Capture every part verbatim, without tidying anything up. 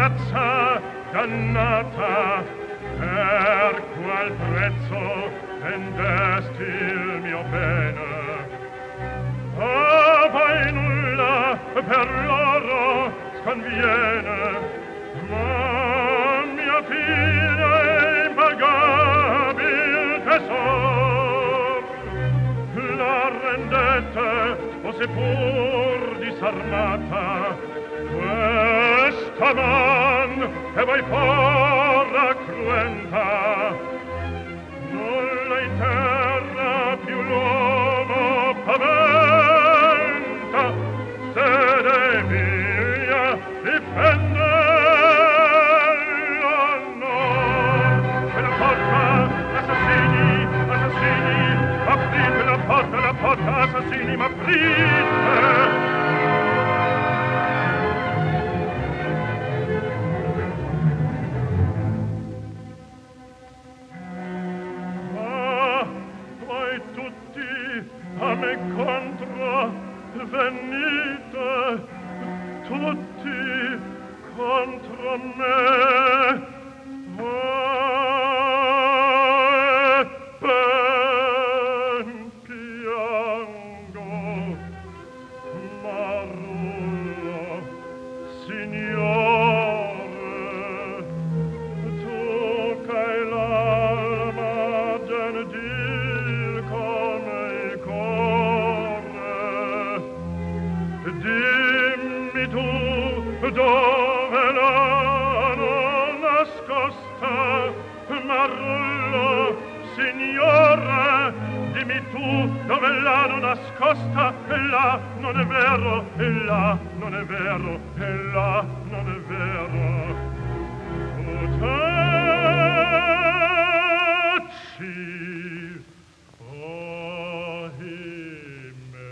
ragazza dannata, per qual prezzo vendesti il mio bene? Ah, vai nulla per loro sconviene, ma mia figlia è impagabil tesor. La rendete o seppur disarmata, questa man che voi porra cruenta, nulla in terra più l'uomo paventa, se devia difende l'onor. E la porta, assassini, assassini, aprite la porta, la porta, assassini, ma aprite! A me contro venite, tutti contro me. Oh, ben piango, Marullo, signore, tu che hai l'alma gentil come il cuore, dimmi tu dove l'hanno nascosta, Marullo, signore, dimmi tu dove l'hanno nascosta. E là non è vero, e là non è vero, e là non è vero. Tu taci, ohimè,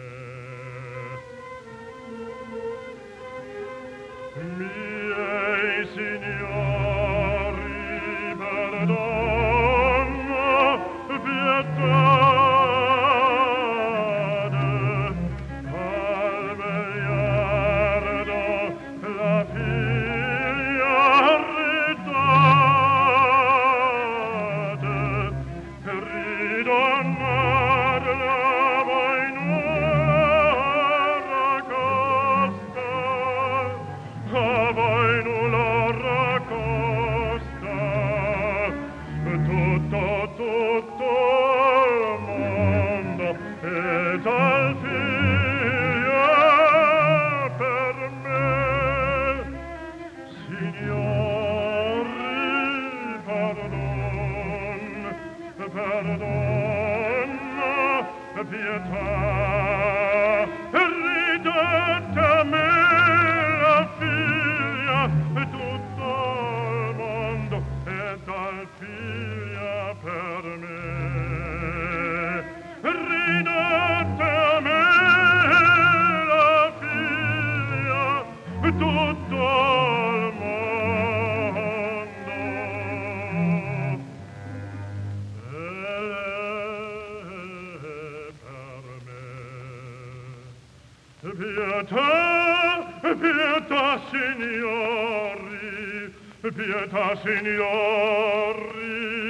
miei signori, perdono, pietade, al vegliardo la figlia ritate, ridonnarla voi nulla raccosta, a voi nulla raccosta, tutto, tutto il mondo è tal figlia per me. Signori, pardon, perdona, pietà, ridete a me la figlia, tutto il mondo è tal figlia per me. Ridete a me la figlia, tutto il mondo è per me. Pietà, pietà, signori, pietà, signori,